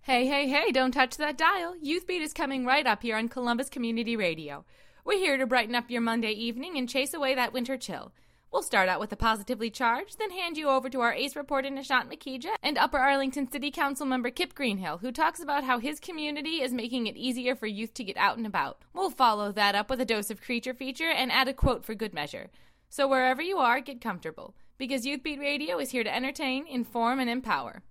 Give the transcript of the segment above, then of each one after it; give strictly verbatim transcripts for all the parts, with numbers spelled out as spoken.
Hey, hey, hey, don't touch that dial. YouthBeat is coming right up here on Columbus Community Radio. We're here to brighten up your Monday evening and chase away that winter chill. We'll start out with a positively charged, then hand you over to our ace reporter Nishant Makija and Upper Arlington City Council member Kip Greenhill, who talks about how his community is making it easier for youth to get out and about. We'll follow that up with a dose of Creature Feature and add a quote for good measure. So wherever you are, get comfortable, because YouthBeat Radio is here to entertain, inform, and empower.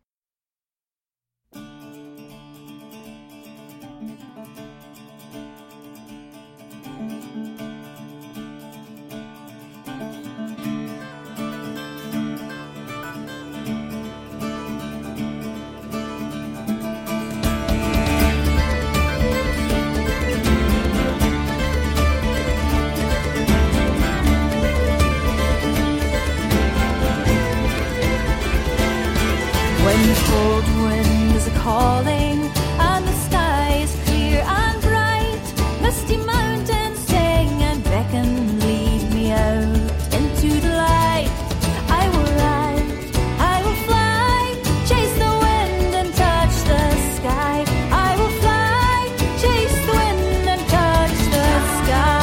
When the cold wind is a-calling and the sky is clear and bright, misty mountains sing and beckon, lead me out into the light. I will ride, I will fly, chase the wind and touch the sky. I will fly, chase the wind and touch the sky.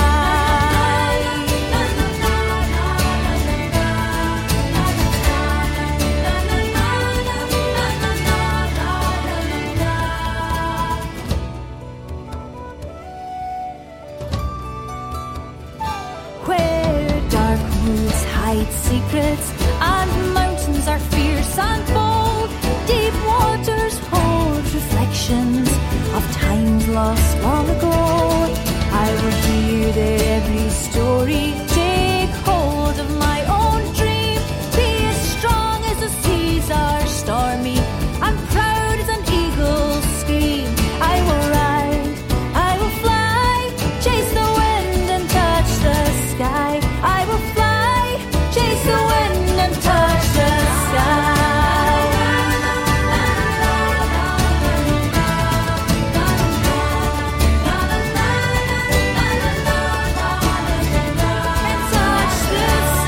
Hide secrets, and mountains are fierce and bold. Deep waters hold reflections of times lost long ago. I will hear their every story, take hold of my own dream, be as strong as the seas are stormy, and proud as an eagle's scream. I will ride, I will fly, chase the wind and touch the sky. I will fly, chase the wind and touch the sky. And touch the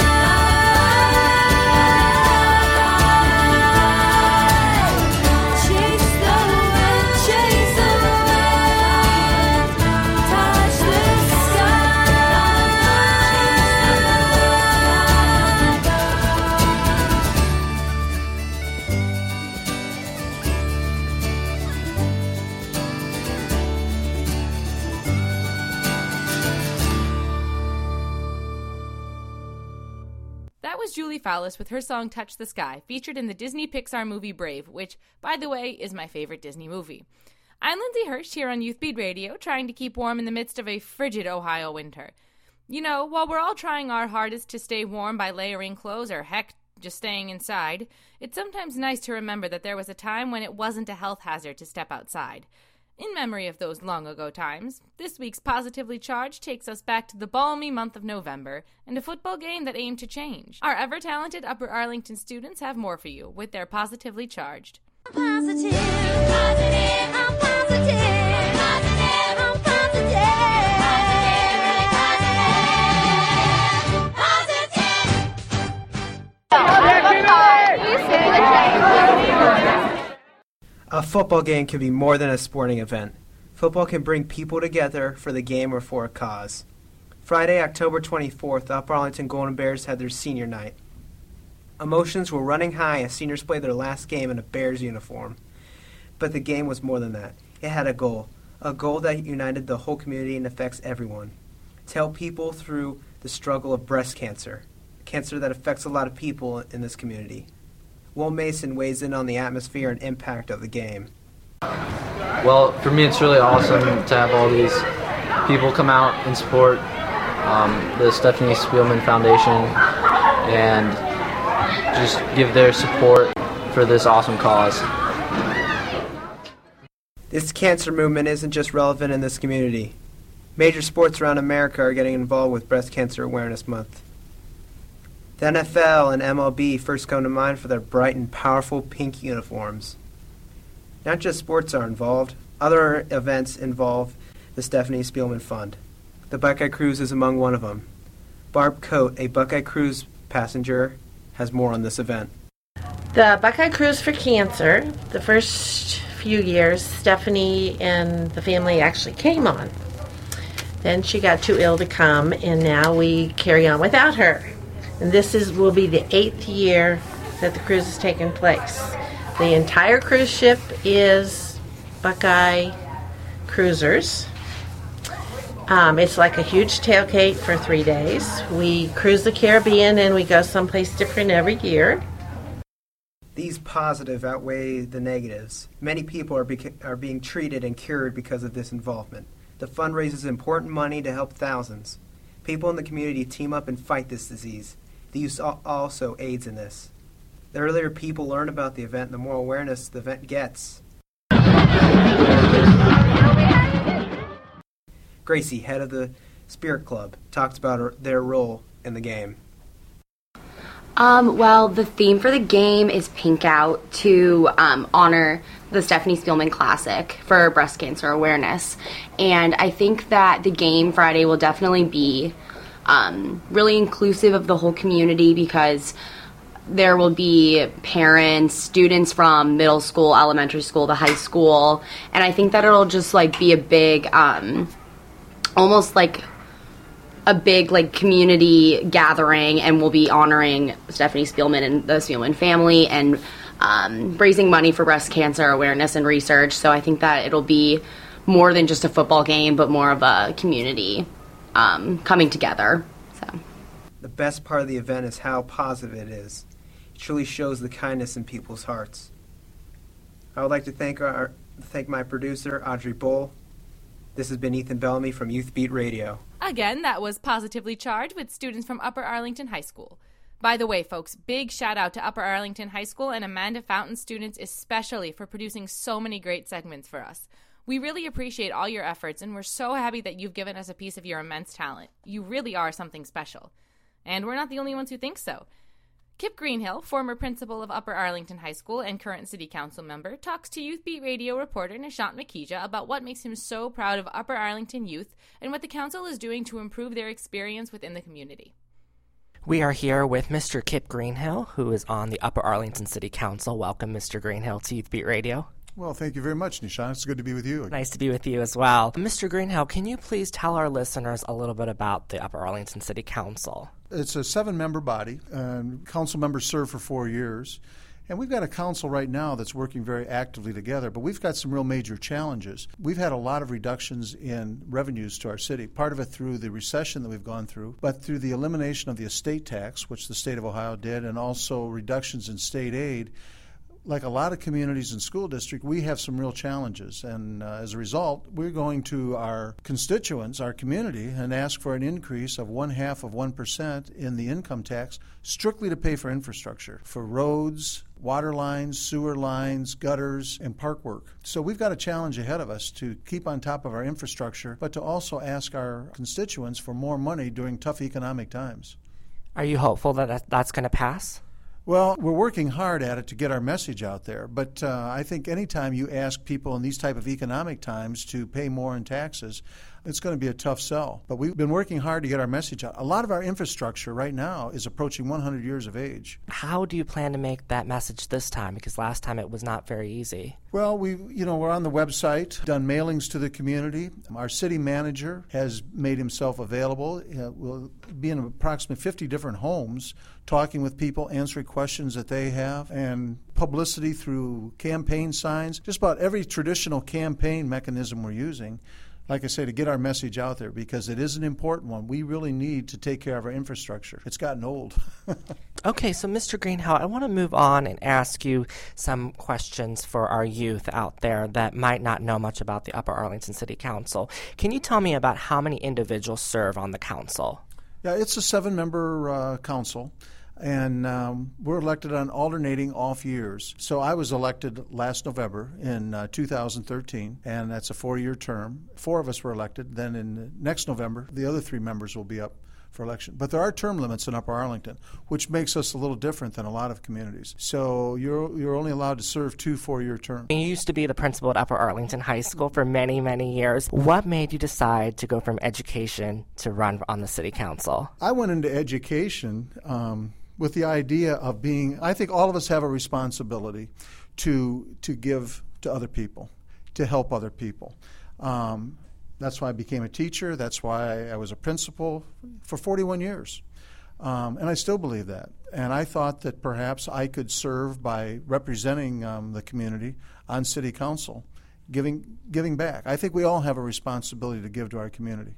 sky. Chase the wind, chase the wind, touch the sky. That was Julie Fowlis with her song Touch the Sky, featured in the Disney Pixar movie Brave, which, by the way, is my favorite Disney movie. I'm Lindsay Hirsch here on YouthBeat Radio, trying to keep warm in the midst of a frigid Ohio winter. You know, while we're all trying our hardest to stay warm by layering clothes or, heck, just staying inside, it's sometimes nice to remember that there was a time when it wasn't a health hazard to step outside. In memory of those long-ago times, this week's Positively Charged takes us back to the balmy month of November and a football game that aimed to change. Our ever-talented Upper Arlington students have more for you with their Positively Charged. I'm positive, positive, I'm positive, positive, I'm positive, A football game can be more than a sporting event. Football can bring people together for the game or for a cause. Friday, October twenty-fourth, the Upper Arlington Golden Bears had their senior night. Emotions were running high as seniors played their last game in a Bears uniform. But the game was more than that. It had a goal, a goal that united the whole community and affects everyone. To help people through the struggle of breast cancer, a cancer that affects a lot of people in this community. Will Mason weighs in on the atmosphere and impact of the game. Well, for me, it's really awesome to have all these people come out and support um, the Stephanie Spielman Foundation and just give their support for this awesome cause. This cancer movement isn't just relevant in this community. Major sports around America are getting involved with Breast Cancer Awareness Month. The N F L and M L B first come to mind for their bright and powerful pink uniforms. Not just sports are involved, other events involve the Stephanie Spielman Fund. The Buckeye Cruise is among one of them. Barb Coate, a Buckeye Cruise passenger, has more on this event. The Buckeye Cruise for Cancer, the first few years, Stephanie and the family actually came on. Then she got too ill to come, and now we carry on without her. And this is will be the eighth year that the cruise has taken place. The entire cruise ship is Buckeye Cruisers. Um, it's like a huge tailgate for three days. We cruise the Caribbean, and we go someplace different every year. These positive outweigh the negatives. Many people are, beca- are being treated and cured because of this involvement. The fund raises important money to help thousands. People in the community team up and fight this disease. The youth also aids in this. The earlier people learn about the event, the more awareness the event gets. Gracie, head of the Spirit Club, talked about her, their role in the game. Um, well, the theme for the game is Pink Out to um, honor the Stephanie Spielman Classic for breast cancer awareness. And I think that the game Friday will definitely be um, really inclusive of the whole community, because there will be parents, students from middle school, elementary school, the high school. And I think that it'll just like be a big, um, almost like a big like community gathering, and we'll be honoring Stephanie Spielman and the Spielman family, and um, raising money for breast cancer awareness and research. So I think that it'll be more than just a football game, but more of a community um, coming together. So the best part of the event is how positive it is. It truly shows the kindness in people's hearts. I would like to thank our thank my producer, Audrey Bull. This has been Ethan Bellamy from Youth Beat Radio. Again, that was Positively Charged with students from Upper Arlington High School. By the way, folks, big shout out to Upper Arlington High School and Amanda Fountain students especially for producing so many great segments for us. We really appreciate all your efforts, and we're so happy that you've given us a piece of your immense talent. You really are something special. And we're not the only ones who think so. Kip Greenhill, former principal of Upper Arlington High School and current city council member, talks to Youth Beat Radio reporter Nishant Makija about what makes him so proud of Upper Arlington youth and what the council is doing to improve their experience within the community. We are here with Mister Kip Greenhill, who is on the Upper Arlington City Council. Welcome, Mister Greenhill, to Youth Beat Radio. Well, thank you very much, Nishant. It's good to be with you. Nice to be with you as well. Mister Greenhill, can you please tell our listeners a little bit about the Upper Arlington City Council? It's a seven-member body, and council members serve for four years. And we've got a council right now that's working very actively together, but we've got some real major challenges. We've had a lot of reductions in revenues to our city, part of it through the recession that we've gone through, but through the elimination of the estate tax, which the state of Ohio did, and also reductions in state aid. Like a lot of communities and school districts, we have some real challenges. And uh, as a result, we're going to our constituents, our community, and ask for an increase of one half of one percent in the income tax strictly to pay for infrastructure, for roads, water lines, sewer lines, gutters, and park work. So we've got a challenge ahead of us to keep on top of our infrastructure, but to also ask our constituents for more money during tough economic times. Are you hopeful that that's going to pass? Well, we're working hard at it to get our message out there, but uh, I think anytime you ask people in these type of economic times to pay more in taxes, it's going to be a tough sell. But we've been working hard to get our message out. A lot of our infrastructure right now is approaching one hundred years of age. How do you plan to make that message this time? Because last time it was not very easy. Well, we, you know, we're on the website, done mailings to the community. Our city manager has made himself available. Uh, we'll be in approximately fifty different homes, talking with people, answering questions that they have, and publicity through campaign signs. Just about every traditional campaign mechanism we're using, like I say, to get our message out there, because it is an important one. We really need to take care of our infrastructure. It's gotten old. Okay, so Mister Greenhill, I want to move on and ask you some questions for our youth out there that might not know much about the Upper Arlington City Council. Can you tell me about how many individuals serve on the council? Yeah, it's a seven-member uh, council. And um, we're elected on alternating off years. So I was elected last November in uh, two thousand thirteen, and that's a four-year term. Four of us were elected. Then in next November, the other three members will be up for election. But there are term limits in Upper Arlington, which makes us a little different than a lot of communities. So you're you're only allowed to serve two four-year terms. You used to be the principal at Upper Arlington High School for many, many years. What made you decide to go from education to run on the city council? I went into education um, with the idea of being, I think all of us have a responsibility to to give to other people, to help other people. Um, that's why I became a teacher. That's why I was a principal for forty-one years. Um, and I still believe that. And I thought that perhaps I could serve by representing um, the community on city council, giving giving back. I think we all have a responsibility to give to our community.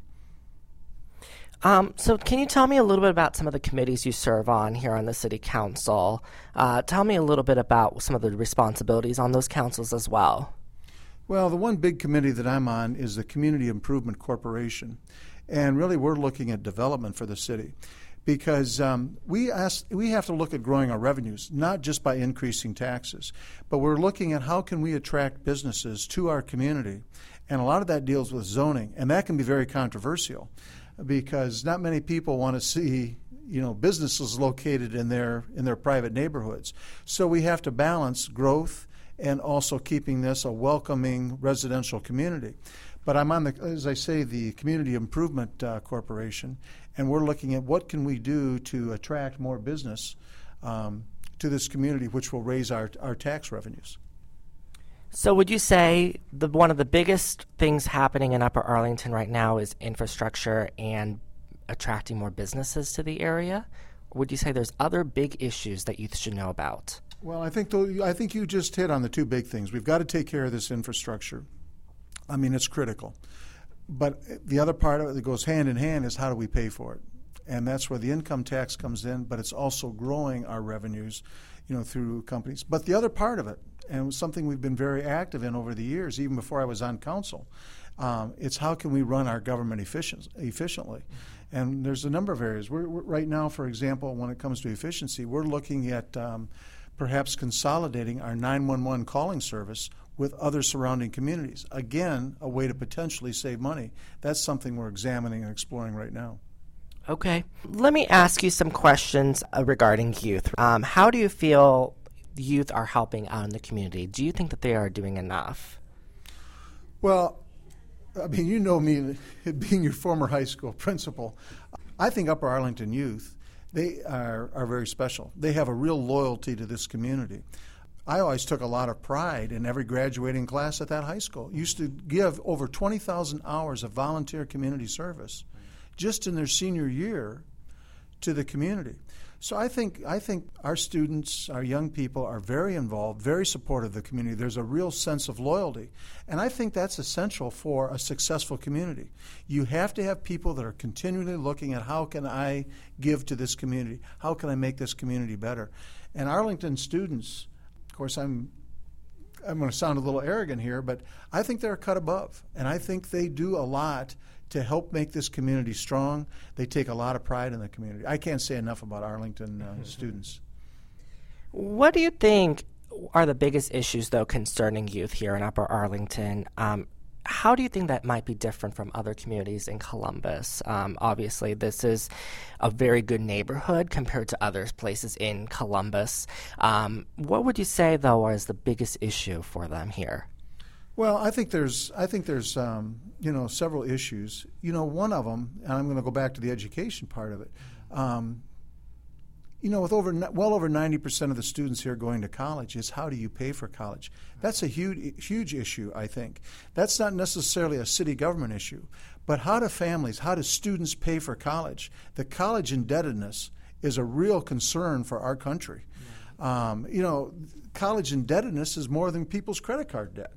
Um, so can you tell me a little bit about some of the committees you serve on here on the City Council? Uh, tell me a little bit about some of the responsibilities on those councils as well. Well, the one big committee that I'm on is the Community Improvement Corporation. And really we're looking at development for the city. Because um, we ask, we have to look at growing our revenues, not just by increasing taxes, but we're looking at how can we attract businesses to our community. And a lot of that deals with zoning, and that can be very controversial because not many people want to see, you know, businesses located in their in their private neighborhoods. So we have to balance growth and also keeping this a welcoming residential community. But I'm on the, as I say, the Community Improvement uh, Corporation, and we're looking at what can we do to attract more business um, to this community, which will raise our our tax revenues. So would you say the one of the biggest things happening in Upper Arlington right now is infrastructure and attracting more businesses to the area? Or would you say there's other big issues that youth should know about? Well, I think th- I think you just hit on the two big things. We've got to take care of this infrastructure. I mean, it's critical. But the other part of it that goes hand in hand is how do we pay for it? And that's where the income tax comes in, but it's also growing our revenues, you know, through companies. But the other part of it, and something we've been very active in over the years, even before I was on council, um, it's how can we run our government efficient, efficiently. And there's a number of areas. We're, we're, right now, for example, when it comes to efficiency, we're looking at um, perhaps consolidating our nine one one calling service with other surrounding communities. Again, a way to potentially save money. That's something we're examining and exploring right now. Okay. Let me ask you some questions uh, regarding youth. Um, how do you feel youth are helping out in the community? Do you think that they are doing enough? Well, I mean, you know me, being your former high school principal, I think Upper Arlington youth, they are, are very special. They have a real loyalty to this community. I always took a lot of pride in every graduating class at that high school. Used to give over twenty thousand hours of volunteer community service just in their senior year to the community. So I think I think our students, our young people are very involved, very supportive of the community. There's a real sense of loyalty. And I think that's essential for a successful community. You have to have people that are continually looking at how can I give to this community? How can I make this community better? And Arlington students, of course, I'm I'm going to sound a little arrogant here, but I think they're a cut above. And I think they do a lot to help make this community strong. They take a lot of pride in the community. I can't say enough about Arlington uh, students. What do you think are the biggest issues, though, concerning youth here in Upper Arlington? Um, how do you think that might be different from other communities in Columbus? Um, obviously, this is a very good neighborhood compared to other places in Columbus. Um, what would you say, though, is the biggest issue for them here? Well, I think there's, I think there's, um, you know, several issues. You know, one of them, and I'm going to go back to the education part of it. Um, you know, with over, well over ninety percent of the students here going to college, is how do you pay for college? That's a huge, huge issue. I think that's not necessarily a city government issue, but how do families, how do students pay for college? The college indebtedness is a real concern for our country. Um, you know, college indebtedness is more than people's credit card debt.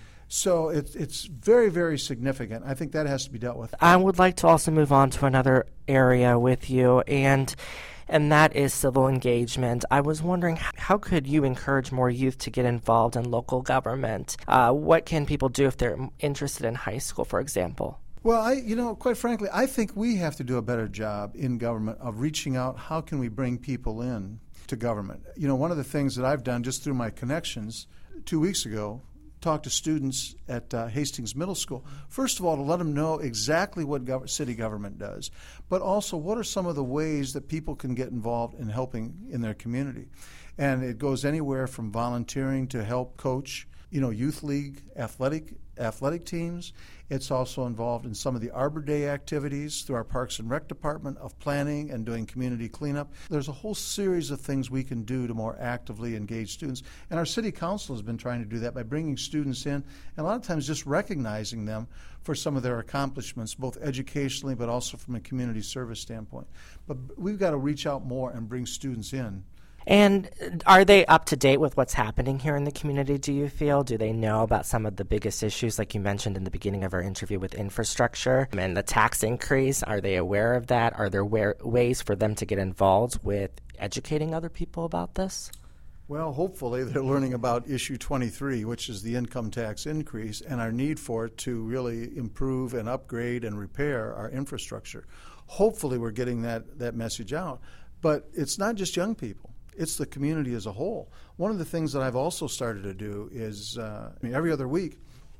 So it, it's very, very significant. I think that has to be dealt with. I would like to also move on to another area with you, and and that is civil engagement. I was wondering, how could you encourage more youth to get involved in local government? Uh, what can people do if they're interested in high school, for example? Well, I, you know, quite frankly, I think we have to do a better job in government of reaching out. How can we bring people in to government? You know, one of the things that I've done just through my connections two weeks ago, talk to students at uh, Hastings Middle School. First of all, to let them know exactly what gov- city government does, but also what are some of the ways that people can get involved in helping in their community. And it goes anywhere from volunteering to help coach, you know, youth league, athletic athletic teams. It's also involved in some of the Arbor Day activities through our Parks and Rec department of planning and doing community cleanup. There's a whole series of things we can do to more actively engage students. And our city council has been trying to do that by bringing students in and a lot of times just recognizing them for some of their accomplishments, both educationally but also from a community service standpoint. But we've got to reach out more and bring students in. And are they up to date with what's happening here in the community, do you feel? Do they know about some of the biggest issues, like you mentioned in the beginning of our interview with infrastructure and the tax increase? Are they aware of that? Are there wa- ways for them to get involved with educating other people about this? Well, hopefully they're learning about issue twenty-three, which is the income tax increase, and our need for it to really improve and upgrade and repair our infrastructure. Hopefully we're getting that, that message out. But it's not just young people. It's the community as a whole. One of the things that I've also started to do is uh, I mean, every other week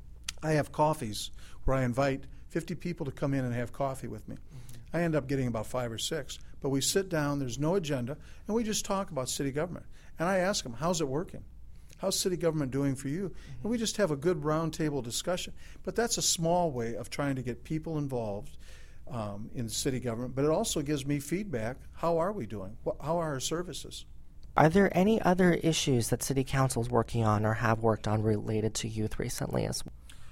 I have coffees where I invite fifty people to come in and have coffee with me. Mm-hmm. I end up getting about five or six. But we sit down, there's no agenda, and we just talk about city government. And I ask them, how's it working? How's city government doing for you? Mm-hmm. And we just have a good roundtable discussion. But that's a small way of trying to get people involved um, in city government. But it also gives me feedback. How are we doing? What, how are our services? Are there any other issues that City Council is working on or have worked on related to youth recently as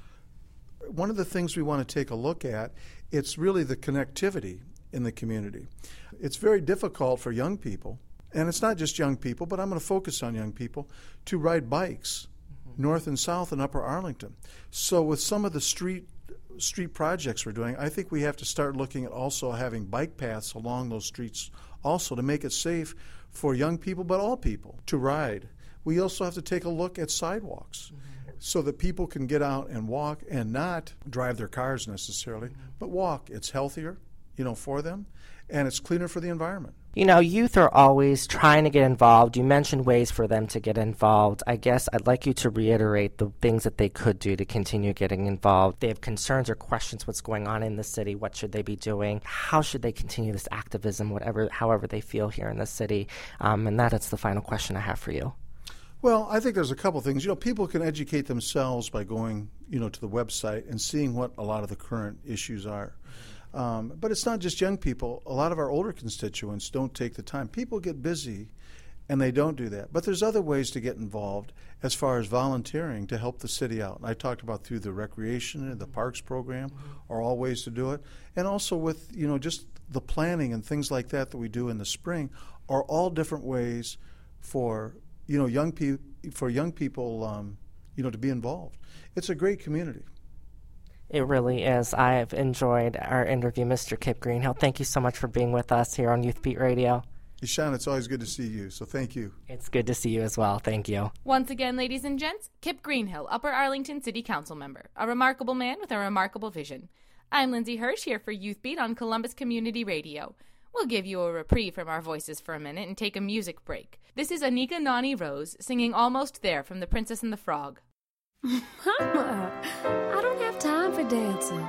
well? One of the things we want to take a look at, it's really the connectivity in the community. It's very difficult for young people, and it's not just young people, but I'm going to focus on young people, to ride bikes mm-hmm. north and south in Upper Arlington. So with some of the street street projects we're doing, I think we have to start looking at also having bike paths along those streets also to make it safe for young people, but all people, to ride. We also have to take a look at sidewalks mm-hmm. so that people can get out and walk and not drive their cars necessarily, mm-hmm. but walk. It's healthier, you know, for them, and it's cleaner for the environment. You know, youth are always trying to get involved. You mentioned ways for them to get involved. I guess I'd like you to reiterate the things that they could do to continue getting involved. They have concerns or questions what's going on in the city. What should they be doing? How should they continue this activism, whatever, however they feel here in the city? Um, and that is the final question I have for you. Well, I think there's a couple things. You know, people can educate themselves by going, you know, to the website and seeing what a lot of the current issues are. Um, but it's not just young people. A lot of our older constituents don't take the time. People get busy, and they don't do that. But there's other ways to get involved as far as volunteering to help the city out. And I talked about through the recreation and the parks program are all ways to do it. And also with, you know, just the planning and things like that that we do in the spring are all different ways for, you know, young people for young people, um, you know, to be involved. It's a great community. It really is. I've enjoyed our interview, Mister Kip Greenhill. Thank you so much for being with us here on Youth Beat Radio. Ishan, it's always good to see you, so thank you. It's good to see you as well. Thank you. Once again, ladies and gents, Kip Greenhill, Upper Arlington City Council member, a remarkable man with a remarkable vision. I'm Lindsay Hirsch here for Youth Beat on Columbus Community Radio. We'll give you a reprieve from our voices for a minute and take a music break. This is Anika Nani Rose singing Almost There from The Princess and the Frog. Mama, I don't have time for dancing.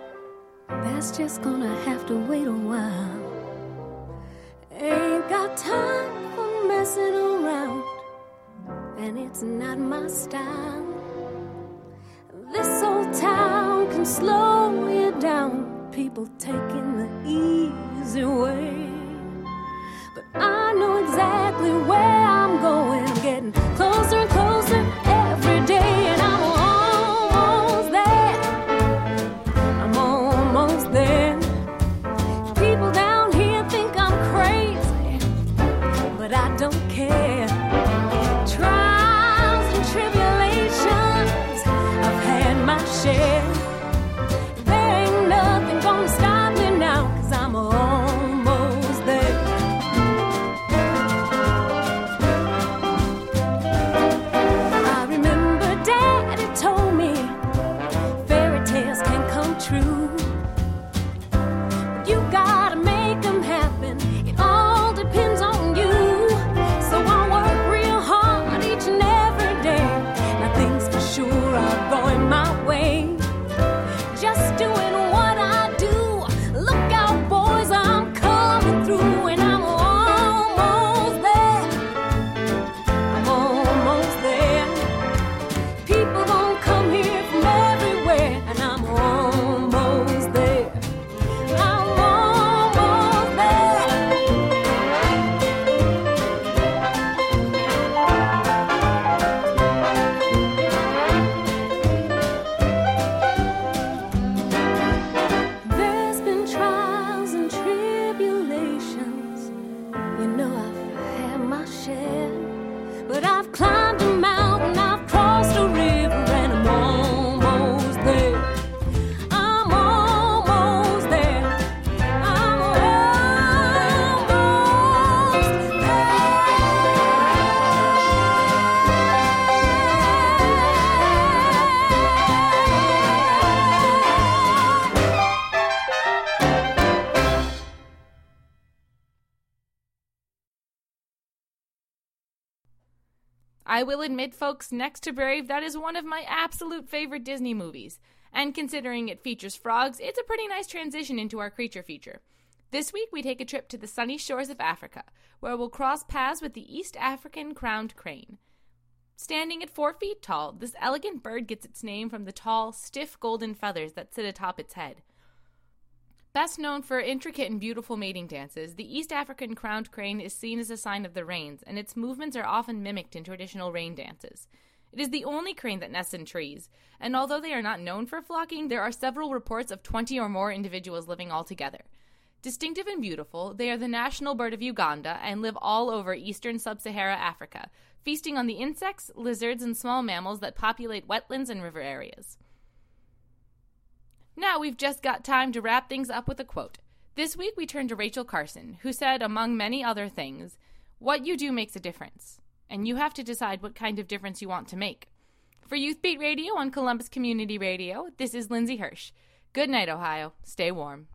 That's just gonna have to wait a while. Ain't got time for messing around, and it's not my style. This old town can slow you down, people taking the easy way. But I know exactly where I'm going. I'm getting closer and closer every day, and I'm almost there. I'm almost there. People down here think I'm crazy, but I don't care. Trials and tribulations, I've had my share. There ain't nothing gonna stop me now, 'cause I'm almost there. I will admit, folks, next to Brave, that is one of my absolute favorite Disney movies. And considering it features frogs, it's a pretty nice transition into our creature feature. This week, we take a trip to the sunny shores of Africa, where we'll cross paths with the East African crowned crane. Standing at four feet tall, this elegant bird gets its name from the tall, stiff golden feathers that sit atop its head. Best known for intricate and beautiful mating dances, the East African crowned crane is seen as a sign of the rains, and its movements are often mimicked in traditional rain dances. It is the only crane that nests in trees, and although they are not known for flocking, there are several reports of twenty or more individuals living all together. Distinctive and beautiful, they are the national bird of Uganda and live all over eastern sub-Sahara Africa, feasting on the insects, lizards, and small mammals that populate wetlands and river areas. Now we've just got time to wrap things up with a quote. This week we turn to Rachel Carson, who said, among many other things, "What you do makes a difference, and you have to decide what kind of difference you want to make." For Youth Beat Radio on Columbus Community Radio, this is Lindsay Hirsch. Good night, Ohio. Stay warm.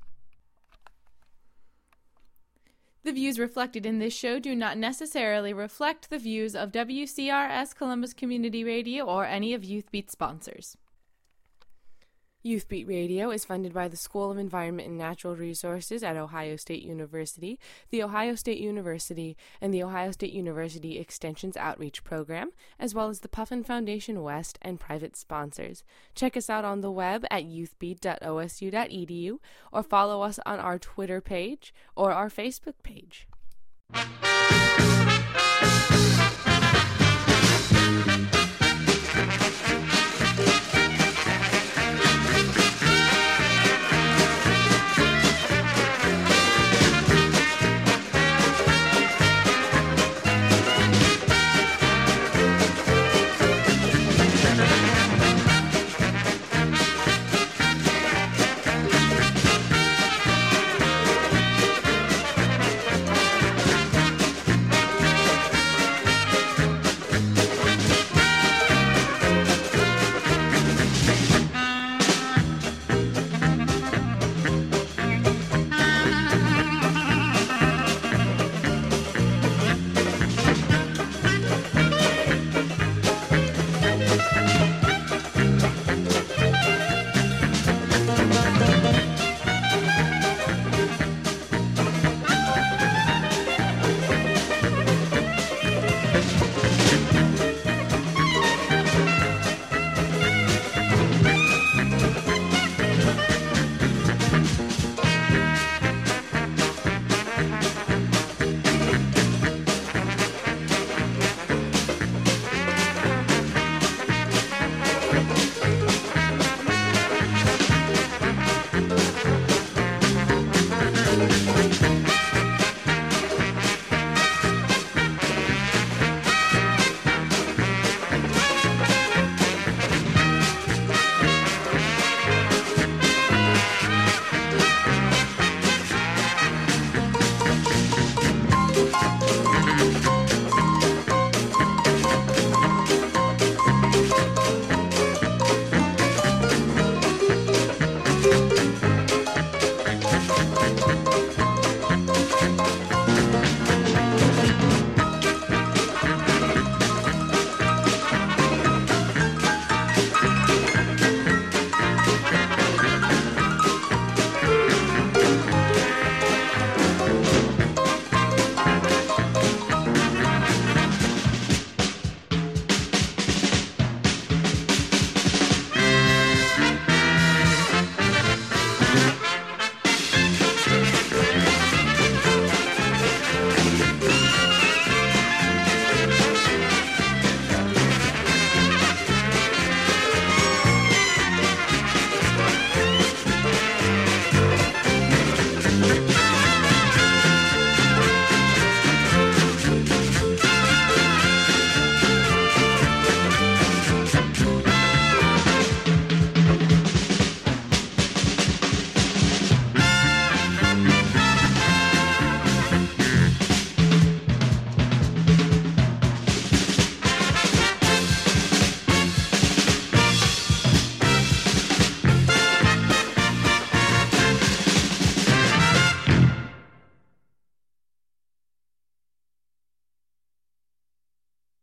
The views reflected in this show do not necessarily reflect the views of W C R S Columbus Community Radio or any of Youth Beat sponsors. Youth Beat Radio is funded by the School of Environment and Natural Resources at Ohio State University, the Ohio State University, and the Ohio State University Extension's Outreach Program, as well as the Puffin Foundation West and private sponsors. Check us out on the web at youth beat dot o s u dot e d u or follow us on our Twitter page or our Facebook page.